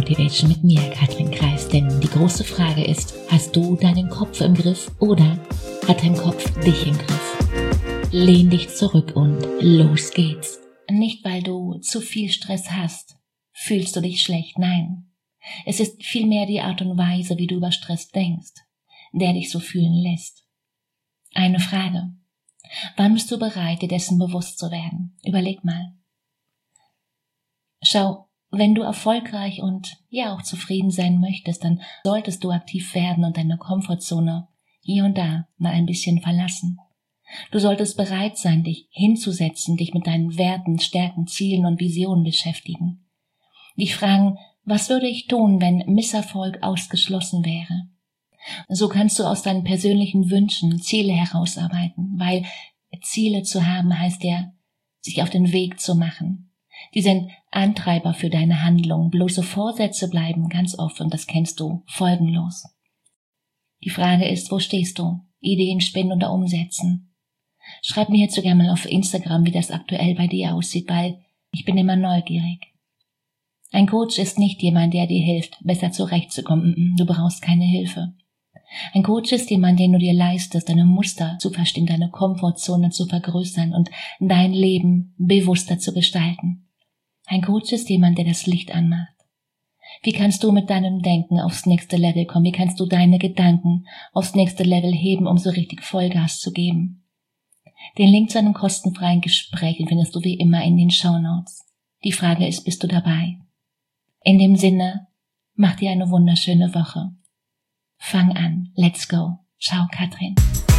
Motivation mit mir, Katrin Kreis. Denn die große Frage ist, hast du deinen Kopf im Griff oder hat dein Kopf dich im Griff? Lehn dich zurück und los geht's. Nicht, weil du zu viel Stress hast, fühlst du dich schlecht, nein. Es ist vielmehr die Art und Weise, wie du über Stress denkst, der dich so fühlen lässt. Eine Frage. Wann bist du bereit, dir dessen bewusst zu werden? Überleg mal. Schau, wenn du erfolgreich und auch zufrieden sein möchtest, dann solltest du aktiv werden und deine Komfortzone hier und da mal ein bisschen verlassen. Du solltest bereit sein, dich hinzusetzen, dich mit deinen Werten, Stärken, Zielen und Visionen beschäftigen. Dich fragen, was würde ich tun, wenn Misserfolg ausgeschlossen wäre? So kannst du aus deinen persönlichen Wünschen Ziele herausarbeiten, weil Ziele zu haben heißt ja, sich auf den Weg zu machen. Die sind Antreiber für deine Handlung. Bloße Vorsätze bleiben ganz oft, und das kennst du, folgenlos. Die Frage ist, wo stehst du? Ideen spinnen oder umsetzen? Schreib mir hierzu gerne mal auf Instagram, wie das aktuell bei dir aussieht, weil ich bin immer neugierig. Ein Coach ist nicht jemand, der dir hilft, besser zurechtzukommen. Du brauchst keine Hilfe. Ein Coach ist jemand, den du dir leistest, deine Muster zu verstehen, deine Komfortzone zu vergrößern und dein Leben bewusster zu gestalten. Ein Coach ist jemand, der das Licht anmacht. Wie kannst du mit deinem Denken aufs nächste Level kommen? Wie kannst du deine Gedanken aufs nächste Level heben, um so richtig Vollgas zu geben? Den Link zu einem kostenfreien Gespräch findest du wie immer in den Shownotes. Die Frage ist, bist du dabei? In dem Sinne, mach dir eine wunderschöne Woche. Fang an. Let's go. Ciao, Katrin.